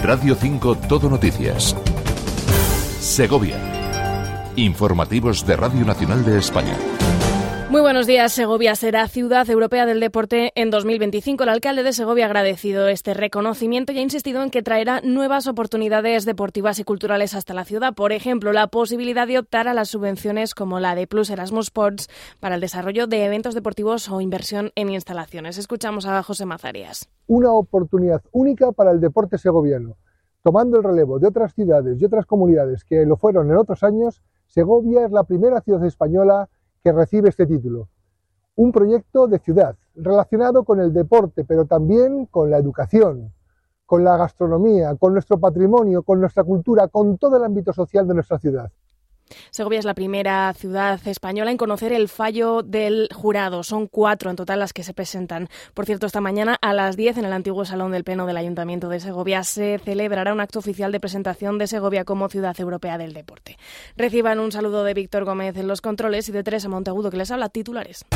Radio 5 Todo Noticias. Segovia. Informativos de Radio Nacional de España. Muy buenos días. Segovia será Ciudad Europea del Deporte en 2025. El alcalde de Segovia ha agradecido este reconocimiento y ha insistido en que traerá nuevas oportunidades deportivas y culturales hasta la ciudad. Por ejemplo, la posibilidad de optar a las subvenciones como la de Plus Erasmus Sports para el desarrollo de eventos deportivos o inversión en instalaciones. Escuchamos a José Mazarias. Una oportunidad única para el deporte segoviano. Tomando el relevo de otras ciudades y otras comunidades que lo fueron en otros años, Segovia es la primera ciudad española que recibe este título. Un proyecto de ciudad relacionado con el deporte, pero también con la educación, con la gastronomía, con nuestro patrimonio, con nuestra cultura, con todo el ámbito social de nuestra ciudad. Segovia es la primera ciudad española en conocer el fallo del jurado. Son 4 en total las que se presentan. Por cierto, esta mañana a las 10 en el antiguo Salón del Pleno del Ayuntamiento de Segovia se celebrará un acto oficial de presentación de Segovia como Ciudad Europea del Deporte. Reciban un saludo de Víctor Gómez en los controles y de Teresa Monteagudo, que les habla. Titulares.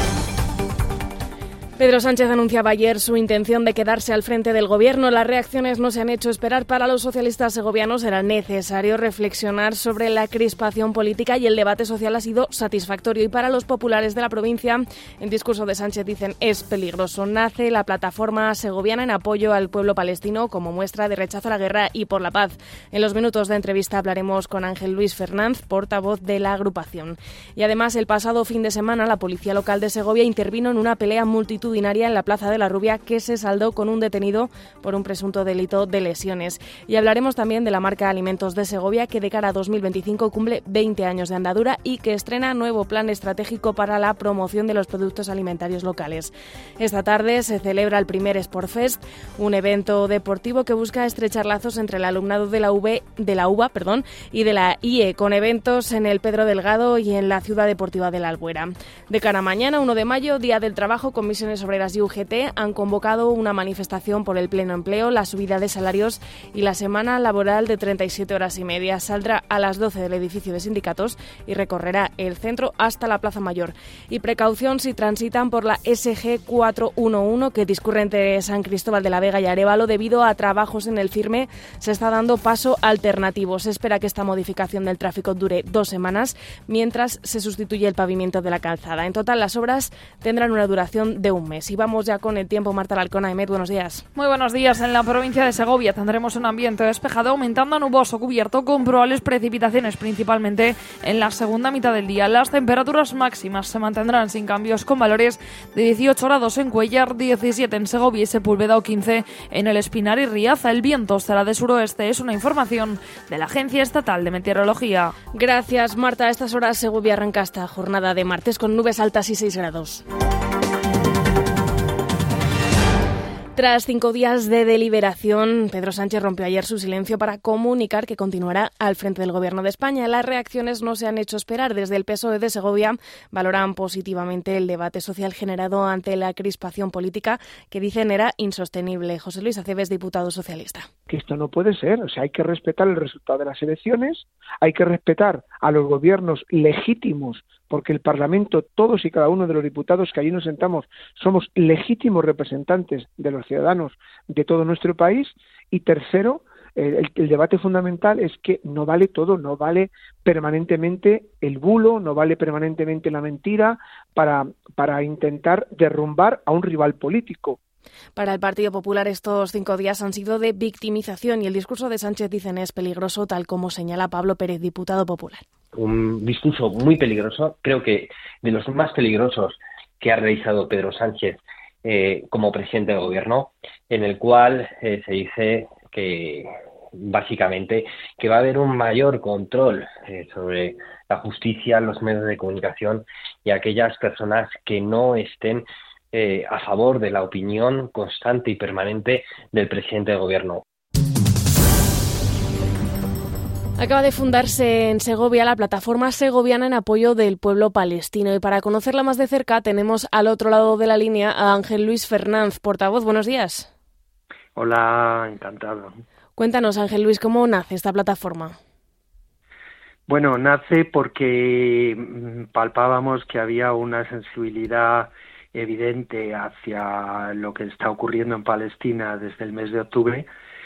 Pedro Sánchez anunciaba ayer su intención de quedarse al frente del gobierno. Las reacciones no se han hecho esperar. Para los socialistas segovianos era necesario reflexionar sobre la crispación política y el debate social ha sido satisfactorio. Y para los populares de la provincia, el discurso de Sánchez, dicen, es peligroso. Nace la plataforma segoviana en apoyo al pueblo palestino como muestra de rechazo a la guerra y por la paz. En los minutos de entrevista hablaremos con Ángel Luis Fernández, portavoz de la agrupación. Y además, el pasado fin de semana, la policía local de Segovia intervino en una pelea multitudinaria en la Plaza de la Rubia que se saldó con un detenido por un presunto delito de lesiones. Y hablaremos también de la marca Alimentos de Segovia, que de cara a 2025 cumple 20 años de andadura y que estrena nuevo plan estratégico para la promoción de los productos alimentarios locales. Esta tarde se celebra el primer Sportfest, un evento deportivo que busca estrechar lazos entre el alumnado de la UBA y de la IE, con eventos en el Pedro Delgado y en la Ciudad Deportiva de la Albuera. De cara a mañana, 1 de mayo, Día del Trabajo, Comisiones Obreras y UGT han convocado una manifestación por el pleno empleo, la subida de salarios y la semana laboral de 37 horas y media. Saldrá a las 12 del edificio de sindicatos y recorrerá el centro hasta la Plaza Mayor. Y precaución si transitan por la SG 411 que discurre entre San Cristóbal de la Vega y Arévalo. Debido a trabajos en el firme, se está dando paso alternativo. Se espera que esta modificación del tráfico dure 2 semanas mientras se sustituye el pavimento de la calzada. En total, las obras tendrán una duración de un mes. Y vamos ya con el tiempo. Marta Alarcón, Aemet, buenos días. Muy buenos días. En la provincia de Segovia tendremos un ambiente despejado, aumentando a nuboso cubierto, con probables precipitaciones, principalmente en la segunda mitad del día. Las temperaturas máximas se mantendrán sin cambios, con valores de 18 grados en Cuellar, 17 en Segovia y Sepúlveda o 15 en El Espinar y Riaza. El viento será de suroeste. Es una información de la Agencia Estatal de Meteorología. Gracias, Marta. A estas horas Segovia arranca esta jornada de martes con nubes altas y 6 grados. Tras 5 días de deliberación, Pedro Sánchez rompió ayer su silencio para comunicar que continuará al frente del Gobierno de España. Las reacciones no se han hecho esperar. Desde el PSOE de Segovia valoran positivamente el debate social generado ante la crispación política, que dicen era insostenible. José Luis Aceves, diputado socialista. Que esto no puede ser, o sea, hay que respetar el resultado de las elecciones, hay que respetar a los gobiernos legítimos, porque el Parlamento, todos y cada uno de los diputados que allí nos sentamos, somos legítimos representantes de los ciudadanos de todo nuestro país. Y tercero, el debate fundamental es que no vale todo, no vale permanentemente el bulo, no vale permanentemente la mentira para intentar derrumbar a un rival político. Para el Partido Popular estos 5 días han sido de victimización y el discurso de Sánchez, dicen, es peligroso, tal como señala Pablo Pérez, diputado popular. Un discurso muy peligroso, creo que de los más peligrosos que ha realizado Pedro Sánchez como presidente del gobierno, en el cual se dice que básicamente que va a haber un mayor control sobre la justicia, los medios de comunicación y aquellas personas que no estén a favor de la opinión constante y permanente del presidente del gobierno. Acaba de fundarse en Segovia la plataforma segoviana en apoyo del pueblo palestino y para conocerla más de cerca tenemos al otro lado de la línea a Ángel Luis Fernández, portavoz. Buenos días. Hola, encantado. Cuéntanos, Ángel Luis, ¿cómo nace esta plataforma? Bueno, nace porque palpábamos que había una sensibilidad evidente hacia lo que está ocurriendo en Palestina desde el mes de octubre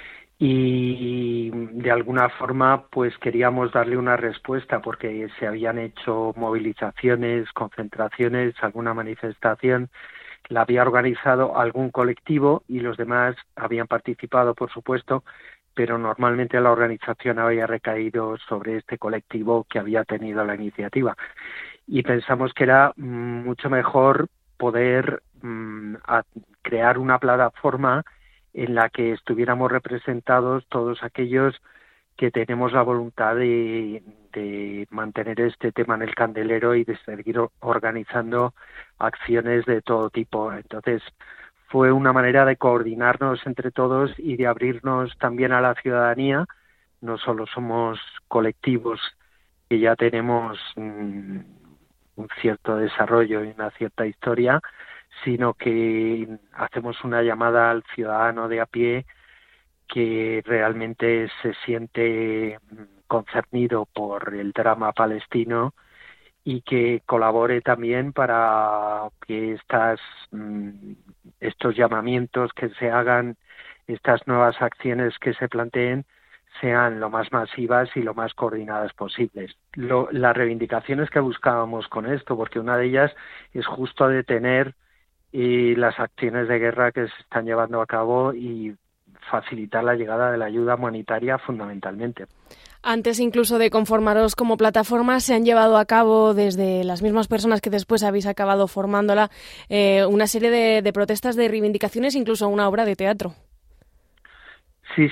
y de alguna forma pues queríamos darle una respuesta porque se habían hecho movilizaciones, concentraciones, alguna manifestación, la había organizado algún colectivo y los demás habían participado, por supuesto, pero normalmente la organización había recaído sobre este colectivo que había tenido la iniciativa. Y pensamos que era mucho mejor poder crear una plataforma en la que estuviéramos representados todos aquellos que tenemos la voluntad de mantener este tema en el candelero y de seguir organizando acciones de todo tipo. Entonces, fue una manera de coordinarnos entre todos y de abrirnos también a la ciudadanía. No solo somos colectivos que ya tenemos un cierto desarrollo y una cierta historia, sino que hacemos una llamada al ciudadano de a pie que realmente se siente concernido por el drama palestino y que colabore también para que estos llamamientos que se hagan, estas nuevas acciones que se planteen, sean lo más masivas y lo más coordinadas posibles. Las reivindicaciones que buscábamos con esto, porque una de ellas es justo detener las acciones de guerra que se están llevando a cabo y facilitar la llegada de la ayuda humanitaria fundamentalmente. Antes incluso de conformaros como plataforma, se han llevado a cabo desde las mismas personas que después habéis acabado formándola una serie de protestas, de reivindicaciones, incluso una obra de teatro. Sí,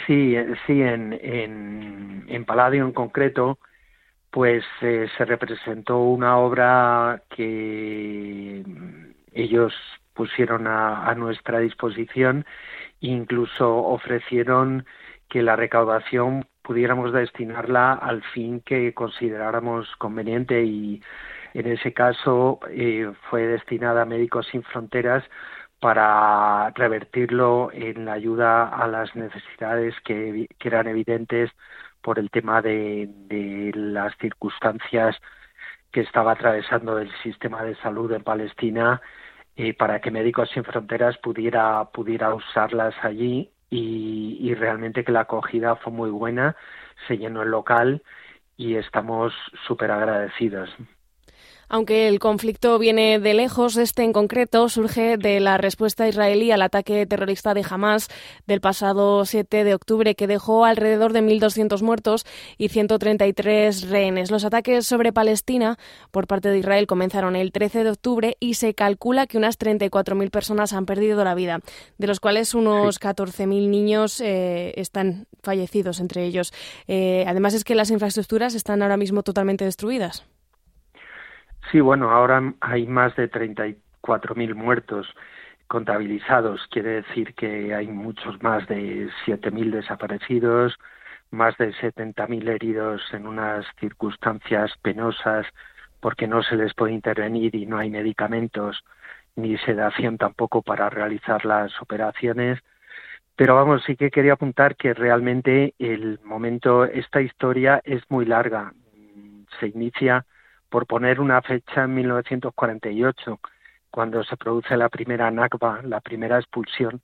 en Palladio en concreto, pues se representó una obra que ellos pusieron a nuestra disposición e incluso ofrecieron que la recaudación pudiéramos destinarla al fin que consideráramos conveniente, y en ese caso fue destinada a Médicos Sin Fronteras para revertirlo en la ayuda a las necesidades que eran evidentes por el tema de las circunstancias que estaba atravesando el sistema de salud en Palestina, para que Médicos Sin Fronteras pudiera usarlas allí, y realmente que la acogida fue muy buena, se llenó el local y estamos súper agradecidos. Aunque el conflicto viene de lejos, este en concreto surge de la respuesta israelí al ataque terrorista de Hamás del pasado 7 de octubre, que dejó alrededor de 1.200 muertos y 133 rehenes. Los ataques sobre Palestina por parte de Israel comenzaron el 13 de octubre y se calcula que unas 34.000 personas han perdido la vida, de los cuales unos 14.000 niños están fallecidos entre ellos. Además es que las infraestructuras están ahora mismo totalmente destruidas. Sí, bueno, ahora hay más de 34.000 muertos contabilizados. Quiere decir que hay muchos más de 7.000 desaparecidos, más de 70.000 heridos en unas circunstancias penosas porque no se les puede intervenir y no hay medicamentos ni sedación tampoco para realizar las operaciones. Pero vamos, sí que quería apuntar que realmente esta historia es muy larga. Se inicia, por poner una fecha, en 1948, cuando se produce la primera Nakba, la primera expulsión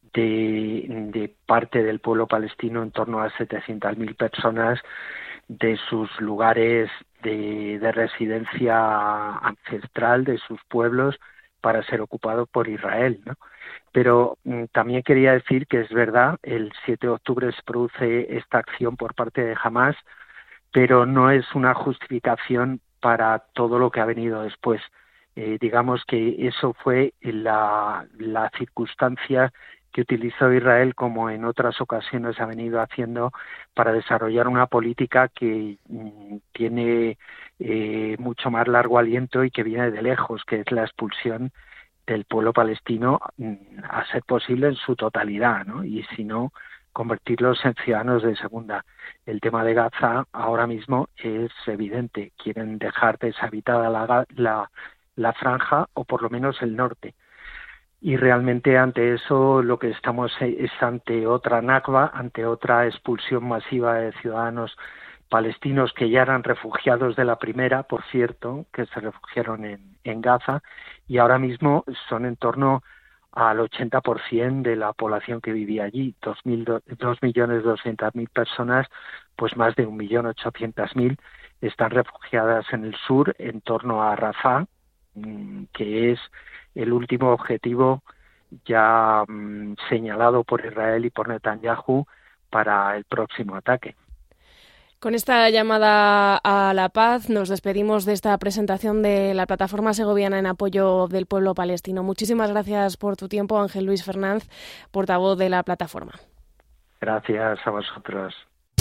de parte del pueblo palestino, en torno a 700.000 personas, de sus lugares de residencia ancestral, de sus pueblos, para ser ocupados por Israel, ¿no? Pero también quería decir que es verdad, el 7 de octubre se produce esta acción por parte de Hamás, pero no es una justificación para todo lo que ha venido después. Digamos que eso fue la circunstancia que utilizó Israel, como en otras ocasiones ha venido haciendo, para desarrollar una política que tiene mucho más largo aliento y que viene de lejos, que es la expulsión del pueblo palestino, a ser posible en su totalidad, ¿no? Y si no, convertirlos en ciudadanos de segunda. El tema de Gaza ahora mismo es evidente. Quieren dejar deshabitada la franja, o por lo menos el norte. Y realmente ante eso lo que estamos es ante otra Nakba, ante otra expulsión masiva de ciudadanos palestinos que ya eran refugiados de la primera, por cierto, que se refugiaron en Gaza, y ahora mismo son en torno al 80% de la población que vivía allí, 2.200.000 personas, pues más de 1.800.000 están refugiadas en el sur, en torno a Rafah, que es el último objetivo ya señalado por Israel y por Netanyahu para el próximo ataque. Con esta llamada a la paz nos despedimos de esta presentación de la plataforma segoviana en apoyo del pueblo palestino. Muchísimas gracias por tu tiempo, Ángel Luis Fernández, portavoz de la plataforma. Gracias a vosotros.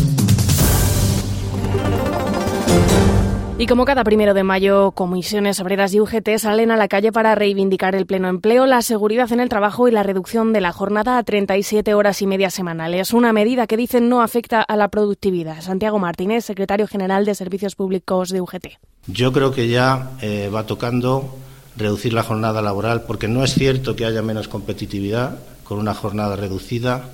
Y como cada 1 de mayo, comisiones obreras y UGT salen a la calle para reivindicar el pleno empleo, la seguridad en el trabajo y la reducción de la jornada a 37 horas y media semanales. Una medida que dicen no afecta a la productividad. Santiago Martínez, secretario general de Servicios Públicos de UGT. Yo creo que ya va tocando reducir la jornada laboral, porque no es cierto que haya menos competitividad con una jornada reducida.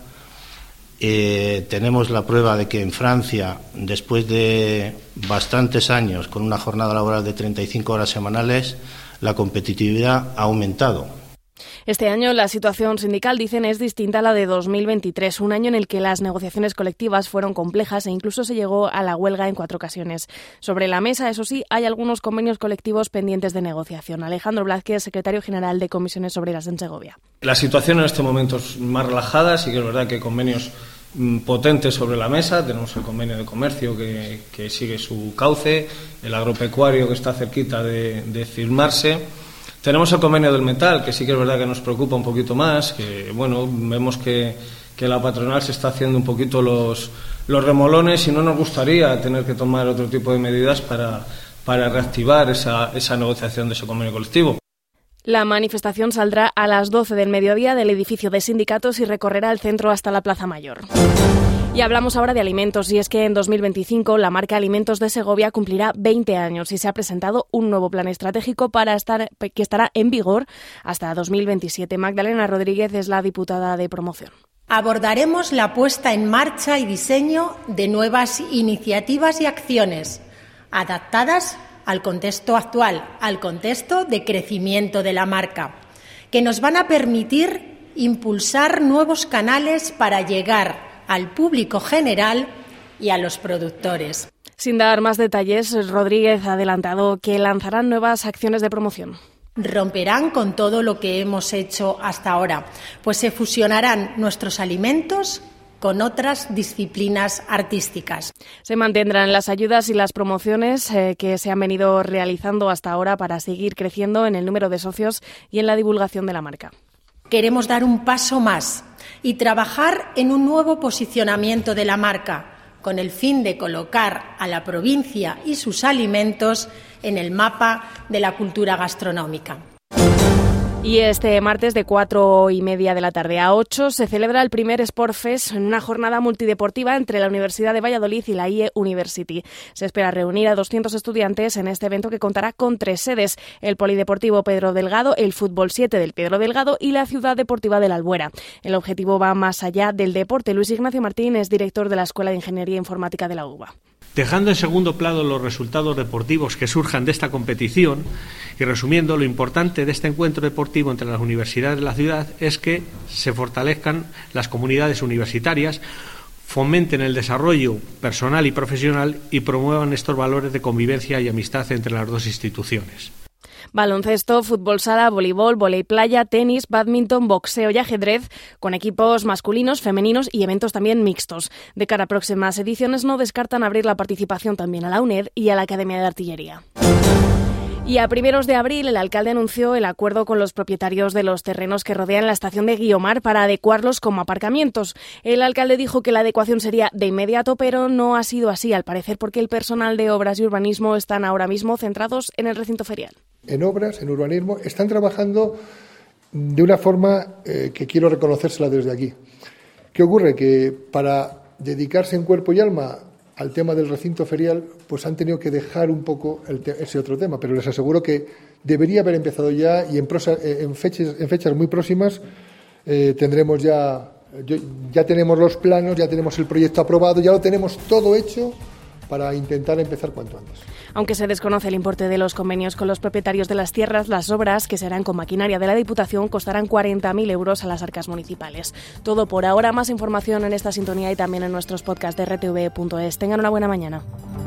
Tenemos la prueba de que en Francia, después de bastantes años con una jornada laboral de 35 horas semanales, la competitividad ha aumentado. Este año la situación sindical, dicen, es distinta a la de 2023, un año en el que las negociaciones colectivas fueron complejas e incluso se llegó a la huelga en 4 ocasiones. Sobre la mesa, eso sí, hay algunos convenios colectivos pendientes de negociación. Alejandro Blázquez, secretario general de Comisiones Obreras en Segovia. La situación en este momento es más relajada, sí que es verdad que hay convenios potentes sobre la mesa. Tenemos el convenio de comercio que sigue su cauce, el agropecuario que está cerquita de firmarse. Tenemos el convenio del metal, que sí que es verdad que nos preocupa un poquito más, que bueno, vemos que la patronal se está haciendo un poquito los remolones y no nos gustaría tener que tomar otro tipo de medidas para reactivar esa negociación de ese convenio colectivo. La manifestación saldrá a las 12 del mediodía del edificio de sindicatos y recorrerá el centro hasta la Plaza Mayor. Y hablamos ahora de alimentos, y es que en 2025 la marca Alimentos de Segovia cumplirá 20 años y se ha presentado un nuevo plan estratégico que estará en vigor hasta 2027. Magdalena Rodríguez es la diputada de promoción. Abordaremos la puesta en marcha y diseño de nuevas iniciativas y acciones adaptadas al contexto actual, al contexto de crecimiento de la marca, que nos van a permitir impulsar nuevos canales para llegar al público general y a los productores. Sin dar más detalles, Rodríguez ha adelantado que lanzarán nuevas acciones de promoción. Romperán con todo lo que hemos hecho hasta ahora, pues se fusionarán nuestros alimentos con otras disciplinas artísticas. Se mantendrán las ayudas y las promociones que se han venido realizando hasta ahora para seguir creciendo en el número de socios y en la divulgación de la marca. Queremos dar un paso más y trabajar en un nuevo posicionamiento de la marca, con el fin de colocar a la provincia y sus alimentos en el mapa de la cultura gastronómica. Y este martes de 4:30 de la tarde a 8 se celebra el primer Sport Fest en una jornada multideportiva entre la Universidad de Valladolid y la IE University. Se espera reunir a 200 estudiantes en este evento que contará con 3 sedes: el Polideportivo Pedro Delgado, el Fútbol 7 del Pedro Delgado y la Ciudad Deportiva de la Albuera. El objetivo va más allá del deporte. Luis Ignacio Martín es director de la Escuela de Ingeniería Informática de la UBA. Dejando en segundo plano los resultados deportivos que surjan de esta competición y resumiendo, lo importante de este encuentro deportivo entre las universidades de la ciudad es que se fortalezcan las comunidades universitarias, fomenten el desarrollo personal y profesional y promuevan estos valores de convivencia y amistad entre las dos instituciones. Baloncesto, fútbol sala, voleibol, vóley playa, tenis, bádminton, boxeo y ajedrez, con equipos masculinos, femeninos y eventos también mixtos. De cara a próximas ediciones no descartan abrir la participación también a la UNED y a la Academia de Artillería. Y a 1 de abril el alcalde anunció el acuerdo con los propietarios de los terrenos que rodean la estación de Guiomar para adecuarlos como aparcamientos. El alcalde dijo que la adecuación sería de inmediato, pero no ha sido así, al parecer porque el personal de obras y urbanismo están ahora mismo centrados en el recinto ferial. En obras, en urbanismo, están trabajando de una forma que quiero reconocérsela desde aquí. ¿Qué ocurre? Que para dedicarse en cuerpo y alma al tema del recinto ferial, pues han tenido que dejar un poco ese otro tema, pero les aseguro que debería haber empezado ya y en fechas muy próximas tendremos ya tenemos los planos, ya tenemos el proyecto aprobado, ya lo tenemos todo hecho para intentar empezar cuanto antes. Aunque se desconoce el importe de los convenios con los propietarios de las tierras, las obras, que serán con maquinaria de la Diputación, costarán 40.000 euros a las arcas municipales. Todo por ahora. Más información en esta sintonía y también en nuestros podcasts de rtv.es. Tengan una buena mañana.